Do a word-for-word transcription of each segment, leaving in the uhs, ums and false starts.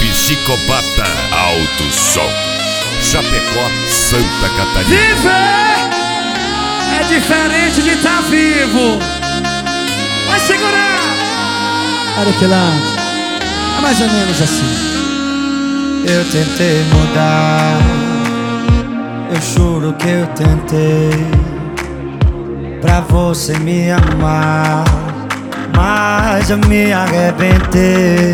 Psicopata Alto Som, Chapecó, Santa Catarina. Viver é diferente de estar vivo. Vai segurar. Arequilante, é mais ou menos assim. Eu tentei mudar, eu juro que eu tentei, pra você me amar, mas eu me arrebentei.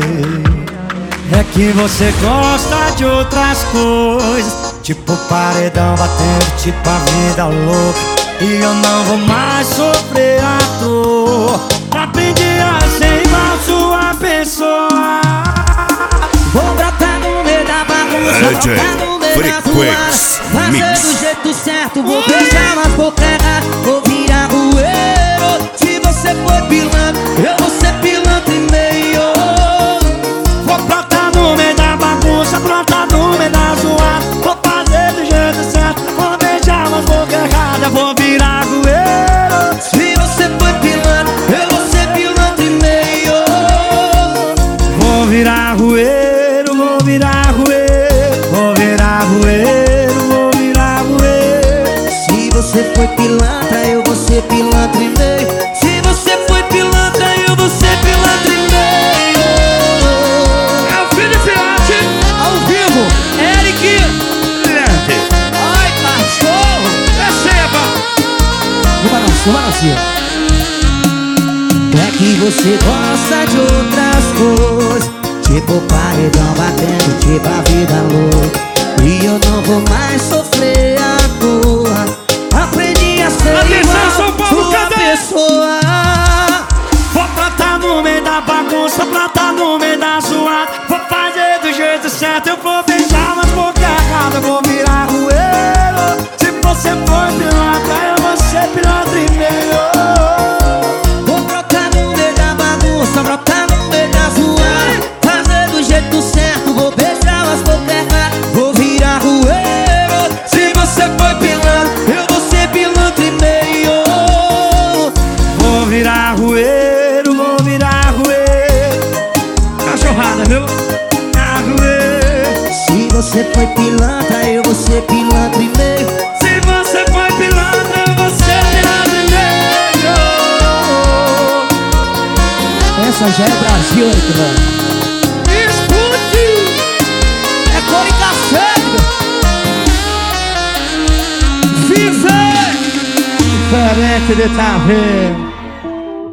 É que você gosta de outras coisas, tipo paredão batendo, tipo a vida louca, e eu não vou mais sofrer à toa. Aprendi a ser igual sua pessoa. Vou brotar no meio da bagunça, D J brotar no meio da Frequency zoada, fazer Mix. do jeito certo, vou beijar mas vou errar, vou virar rueiro. Se você for pilantra, eu vou ser pilantra e meio. Vou brotar no meio da bagunça, brotar no meio da zoada, vou fazer do jeito certo, vou beijar mas vou errar, eu vou virar rueiro. Se você for pilantra, eu vou ser pilantra e meio. Vou virar rueiro, vou virar rueiro, vou virar rueiro, vou virar rueiro. Se você foi pilantra, eu vou ser pilantra e meio. Se você foi pilantra, eu vou ser pilantra e meio. É o filho de Fiote, Ao vivo, Eric. Ai, cachorro. receba. No balanço, no balanço. É que você gosta de outras coisas, tipo paredão batendo, tipo a vida louca, e eu não vou mais sofrer à toa. Aprendi a ser Atenção, São igual Paulo, sua cadê? pessoa. Vou plantar no meio da bagunça, plantar no meio da zoada, vou fazer do jeito certo, eu vou beijar mas vou errado, eu vou virar rueiro. Se você for pilantra, eu vou ser pilantra e meio. Vou brotar no meio da bagunça, brotar no meio da zoada, fazer do jeito certo, vou beijar mas vou errar, vou virar rueiro. Se você for pilantra, eu vou ser pilantra e meio. Vou virar rueiro, vou virar rueiro. Cachorrada, viu? Virar rueiro. Se você foi pilantra, eu vou ser pilantra e meio. Se você foi pilantra, você pilantra e meio. Essa já é Brasil, Arequilante. Escute. É cor e cacete. Viver Diferente de estar vivo.